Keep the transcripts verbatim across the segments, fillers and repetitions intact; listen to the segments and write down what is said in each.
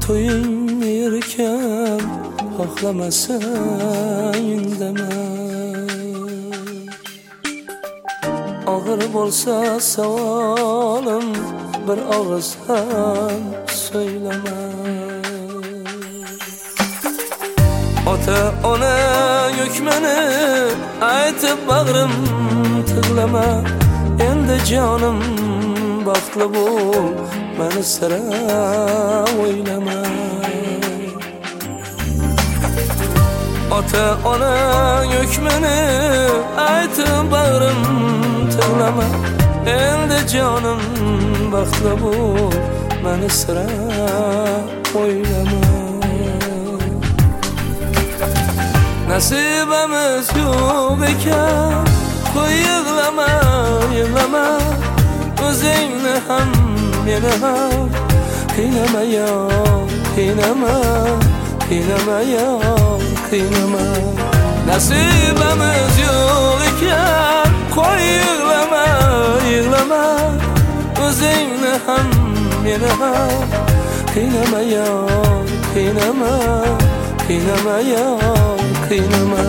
to'ying erkan xohlamasang indama. Og'ir bo'lsa savolim bir og'iz ham so'ylama. Ota ona hukmini aytib bag'rim tig'lama. Endi jonim baxtli bo'l, meni sira o'ylama. Ota ona hukmini aytib bag'rim tig'lama. Endi jonim baxtli bo'l, meni sira o'ylama. Nasibimiz yo'q ekan, qo'y yig'lama, yig'lama. O'zingni ham meni ham qiynama yo, qiynama, qiynama yo, qiynama. Nasibimiz yo'q ekan, qo'y yig'lama, yig'lama. O'zingni ham meni ham qiynama yo, qiynama, qiynama yo, qiynama.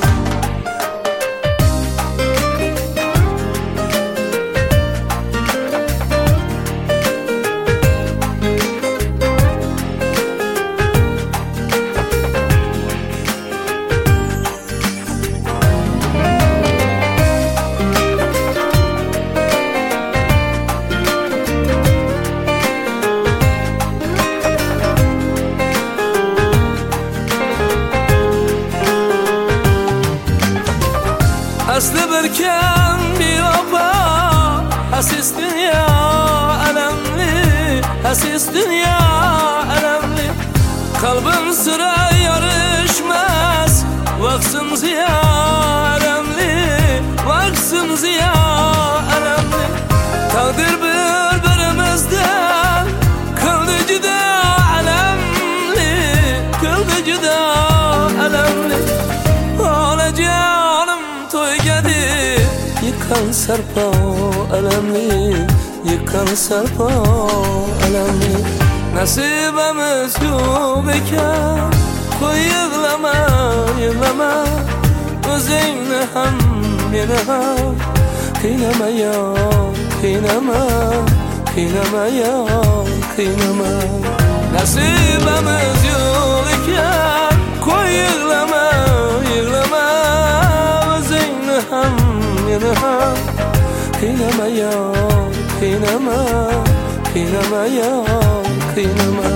Aslı bir kem bir opa, hasis dünya alemli, hasis dünya alemli. Kalbim sıra yarışmaz, vaksim ziya alemli, vaksim ziya alemli. Takdir birbirimizden kıldı cüda alemli, kıldı cüda alemli. Olacağım to'ygadi yıkan sarpo alamli, yıkan sarpo alamli. Nasibimiz yo'q ekan, qo'y yig'lama, yig'lama. O'zingni ham meni ham qiynama yo, qiynama, qiynama yo, qiynama. Nasibimiz yo'q ekan, qo'y yig'lama, yig'lama. Ham meni ham qiynama yo, qiynama, qiynama yo, qiynama.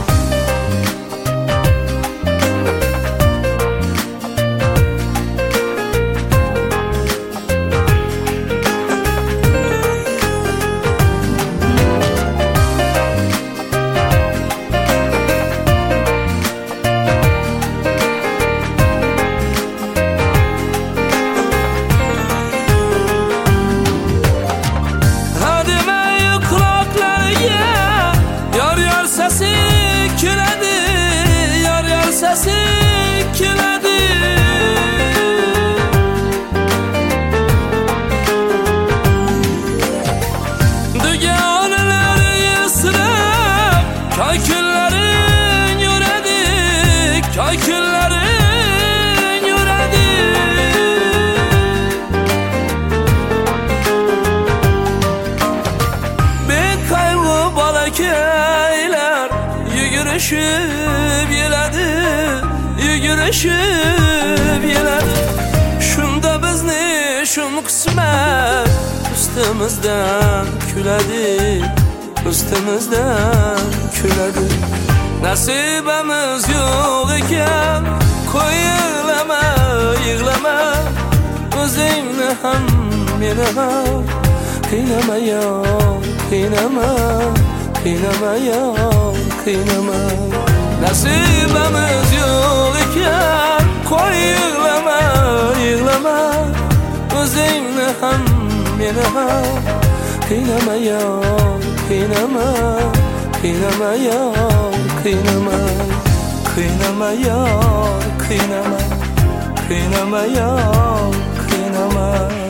Kayküllerin yüredi, kayküllerin yüredi. Bir kaygı balakeyler yuguruşup yeledi, yuguruşup yeledi. Şunda bizni şun kısmet üstümüzden küledi, üstümüzden küledi. Nasibimiz yo'q ekan, qo'y yig'lama, yig'lama. O'zingni ham meni ham qiynama yo, qiynama, qiynama yo, qiynama. Nasibimiz yo'q ekan, qo'y yig'lama, yig'lama. O'zingni ham meni ham qiynama yo, qiynama, qiynama yo, qiynama. Qiynama yo, qiynama, qiynama yo, qiynama.